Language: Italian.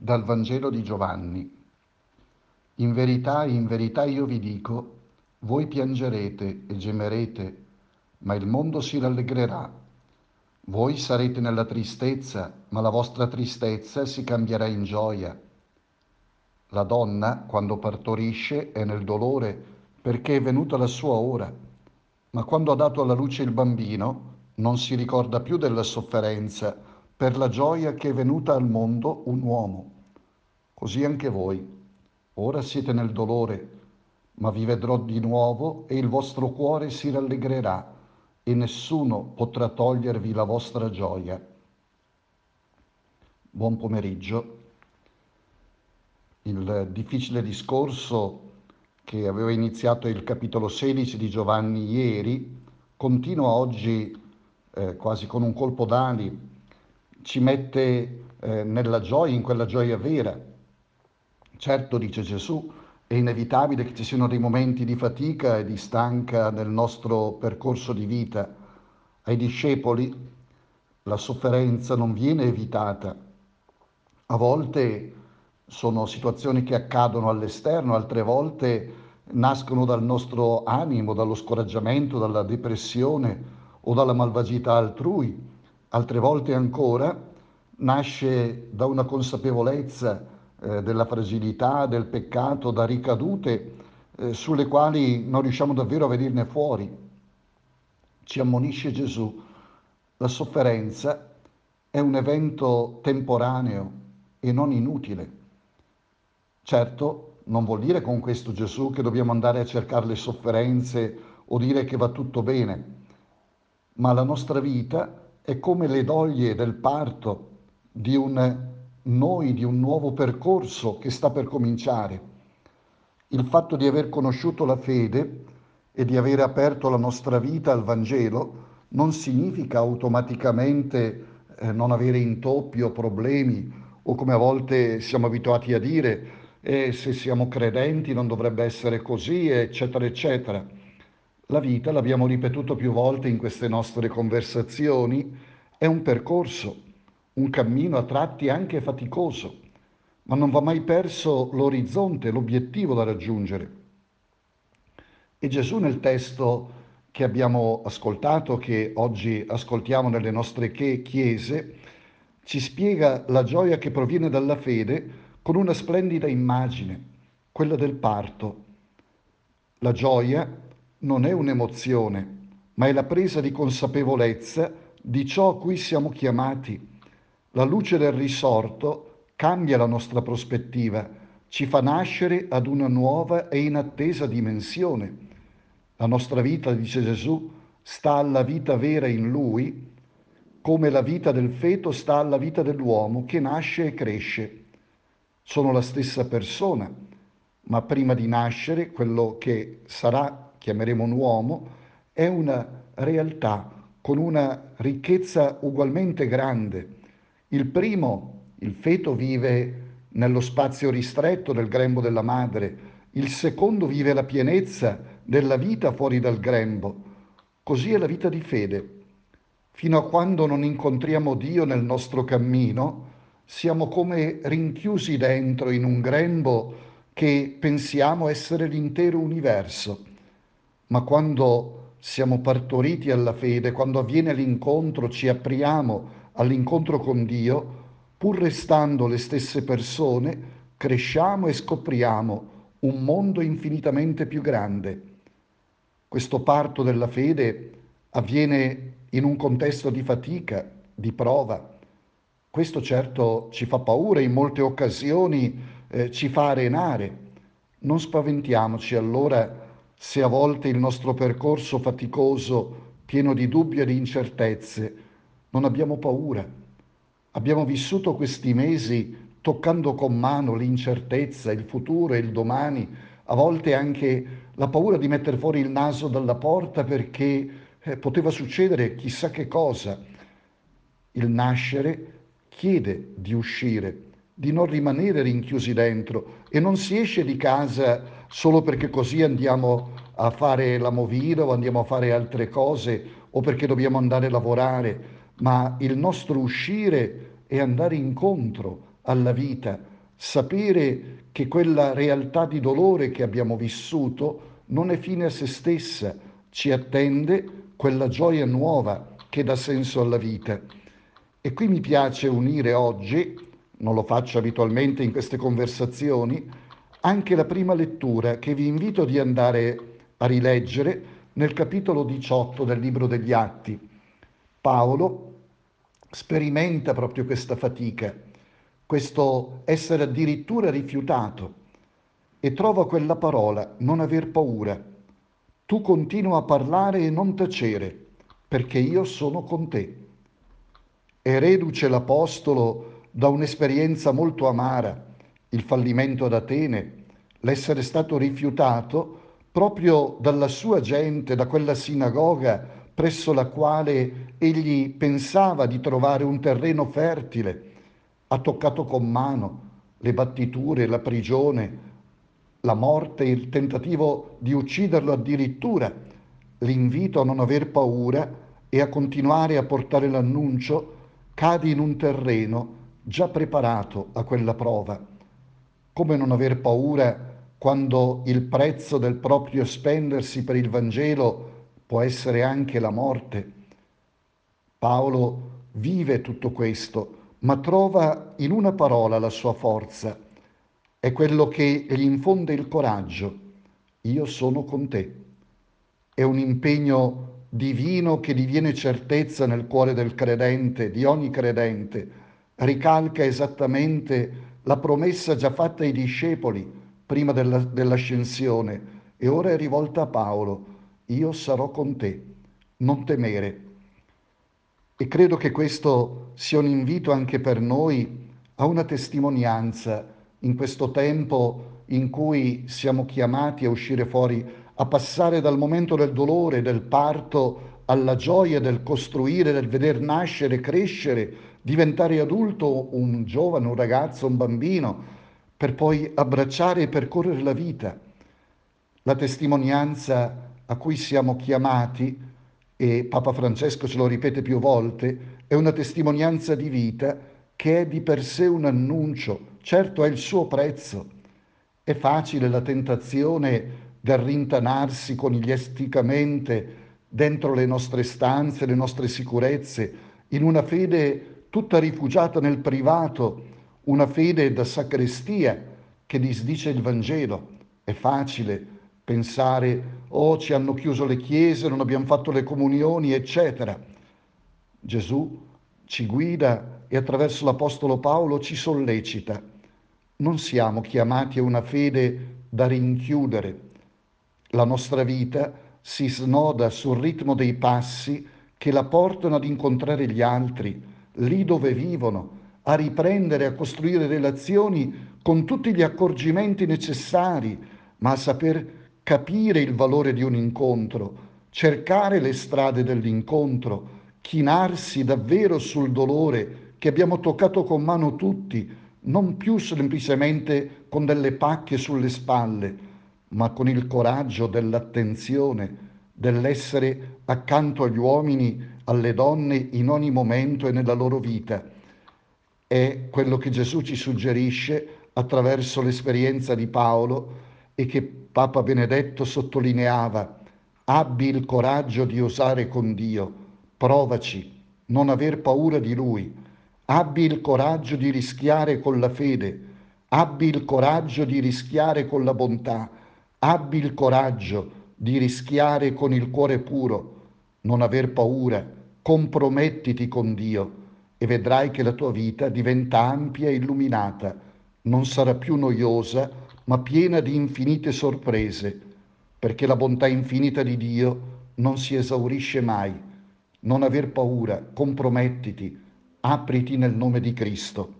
Dal Vangelo di Giovanni. In verità io vi dico, voi piangerete e gemerete, ma il mondo si rallegrerà. Voi sarete nella tristezza, ma la vostra tristezza si cambierà in gioia. La donna, quando partorisce, è nel dolore perché è venuta la sua ora, ma quando ha dato alla luce il bambino, non si ricorda più della sofferenza per la gioia che è venuta al mondo un uomo. Così anche voi. Ora siete nel dolore, ma vi vedrò di nuovo e il vostro cuore si rallegrerà e nessuno potrà togliervi la vostra gioia. Buon pomeriggio. Il difficile discorso che aveva iniziato il capitolo 16 di Giovanni ieri continua oggi quasi con un colpo d'ali, ci mette nella gioia, in quella gioia vera. Certo, dice Gesù, è inevitabile che ci siano dei momenti di fatica e di stanca nel nostro percorso di vita. Ai discepoli la sofferenza non viene evitata. A volte sono situazioni che accadono all'esterno, altre volte nascono dal nostro animo, dallo scoraggiamento, dalla depressione o dalla malvagità altrui. Altre volte ancora nasce da una consapevolezza della fragilità, del peccato, da ricadute sulle quali non riusciamo davvero a venirne fuori. Ci ammonisce Gesù, la sofferenza è un evento temporaneo e non inutile. Certo, non vuol dire con questo Gesù che dobbiamo andare a cercare le sofferenze o dire che va tutto bene, ma la nostra vita è come le doglie del parto di di un nuovo percorso che sta per cominciare. Il fatto di aver conosciuto la fede e di aver aperto la nostra vita al Vangelo non significa automaticamente non avere intoppi o problemi o come a volte siamo abituati a dire, se siamo credenti non dovrebbe essere così, eccetera, eccetera. La vita, l'abbiamo ripetuto più volte in queste nostre conversazioni, è un percorso, un cammino a tratti anche faticoso, ma non va mai perso l'orizzonte, l'obiettivo da raggiungere. E Gesù nel testo che abbiamo ascoltato, che oggi ascoltiamo nelle nostre chiese, ci spiega la gioia che proviene dalla fede con una splendida immagine, quella del parto. La gioia non è un'emozione, ma è la presa di consapevolezza di ciò a cui siamo chiamati. La luce del risorto cambia la nostra prospettiva, ci fa nascere ad una nuova e inattesa dimensione. La nostra vita, dice Gesù, sta alla vita vera in Lui, come la vita del feto sta alla vita dell'uomo che nasce e cresce. Sono la stessa persona, ma prima di nascere, quello che sarà, chiameremo un uomo, è una realtà con una ricchezza ugualmente grande. Il primo, il feto, vive nello spazio ristretto del grembo della madre, il secondo vive la pienezza della vita fuori dal grembo. Così è la vita di fede. Fino a quando non incontriamo Dio nel nostro cammino, siamo come rinchiusi dentro in un grembo che pensiamo essere l'intero universo. Ma quando siamo partoriti alla fede, quando avviene l'incontro, ci apriamo all'incontro con Dio, pur restando le stesse persone, cresciamo e scopriamo un mondo infinitamente più grande. Questo parto della fede avviene in un contesto di fatica, di prova. Questo certo ci fa paura, in molte occasioni ci fa arenare. Non spaventiamoci allora se a volte il nostro percorso faticoso, pieno di dubbi e di incertezze, non abbiamo paura. Abbiamo vissuto questi mesi toccando con mano l'incertezza, il futuro e il domani, a volte anche la paura di mettere fuori il naso dalla porta perché poteva succedere chissà che cosa. Il nascere chiede di uscire, di non rimanere rinchiusi dentro e non si esce di casa solo perché così andiamo a fare la movida o andiamo a fare altre cose o perché dobbiamo andare a lavorare, ma il nostro uscire è andare incontro alla vita, sapere che quella realtà di dolore che abbiamo vissuto non è fine a se stessa, ci attende quella gioia nuova che dà senso alla vita. E qui mi piace unire oggi, non lo faccio abitualmente in queste conversazioni, anche la prima lettura che vi invito di andare a rileggere nel capitolo 18 del Libro degli Atti. Paolo sperimenta proprio questa fatica, questo essere addirittura rifiutato e trova quella parola, non aver paura. Tu continua a parlare e non tacere, perché io sono con te. È reduce l'Apostolo da un'esperienza molto amara, il fallimento ad Atene, l'essere stato rifiutato proprio dalla sua gente, da quella sinagoga presso la quale egli pensava di trovare un terreno fertile. Ha toccato con mano le battiture, la prigione, la morte, il tentativo di ucciderlo addirittura, l'invito a non aver paura e a continuare a portare l'annuncio, cade in un terreno già preparato a quella prova. Come non aver paura quando il prezzo del proprio spendersi per il Vangelo può essere anche la morte? Paolo vive tutto questo, ma trova in una parola la sua forza. È quello che gli infonde il coraggio. Io sono con te. È un impegno divino che diviene certezza nel cuore del credente, di ogni credente. Ricalca esattamente la promessa già fatta ai discepoli prima dell'ascensione e ora è rivolta a Paolo. Io sarò con te, non temere. E credo che questo sia un invito anche per noi a una testimonianza in questo tempo in cui siamo chiamati a uscire fuori, a passare dal momento del dolore, del parto, alla gioia del costruire, del veder nascere, crescere, diventare adulto un giovane, un ragazzo, un bambino, per poi abbracciare e percorrere la vita. La testimonianza a cui siamo chiamati, e Papa Francesco ce lo ripete più volte, è una testimonianza di vita che è di per sé un annuncio, certo è il suo prezzo. È facile la tentazione del rintanarsi conigliasticamente dentro le nostre stanze, le nostre sicurezze, in una fede tutta rifugiata nel privato, una fede da sacrestia che disdice il Vangelo. È facile pensare, oh, ci hanno chiuso le chiese, non abbiamo fatto le comunioni, eccetera. Gesù ci guida e attraverso l'Apostolo Paolo ci sollecita. Non siamo chiamati a una fede da rinchiudere. La nostra vita si snoda sul ritmo dei passi che la portano ad incontrare gli altri, lì dove vivono, a riprendere, a costruire relazioni con tutti gli accorgimenti necessari, ma a saper capire il valore di un incontro, cercare le strade dell'incontro, chinarsi davvero sul dolore che abbiamo toccato con mano tutti, non più semplicemente con delle pacche sulle spalle, ma con il coraggio dell'attenzione, dell'essere accanto agli uomini, alle donne in ogni momento e nella loro vita. È quello che Gesù ci suggerisce attraverso l'esperienza di Paolo e che Papa Benedetto sottolineava. Abbi il coraggio di osare con Dio, provaci, non aver paura di Lui. Abbi il coraggio di rischiare con la fede, abbi il coraggio di rischiare con la bontà, abbi il coraggio di rischiare con il cuore puro, non aver paura, compromettiti con Dio e vedrai che la tua vita diventa ampia e illuminata, non sarà più noiosa, ma piena di infinite sorprese, perché la bontà infinita di Dio non si esaurisce mai. Non aver paura, compromettiti, apriti nel nome di Cristo.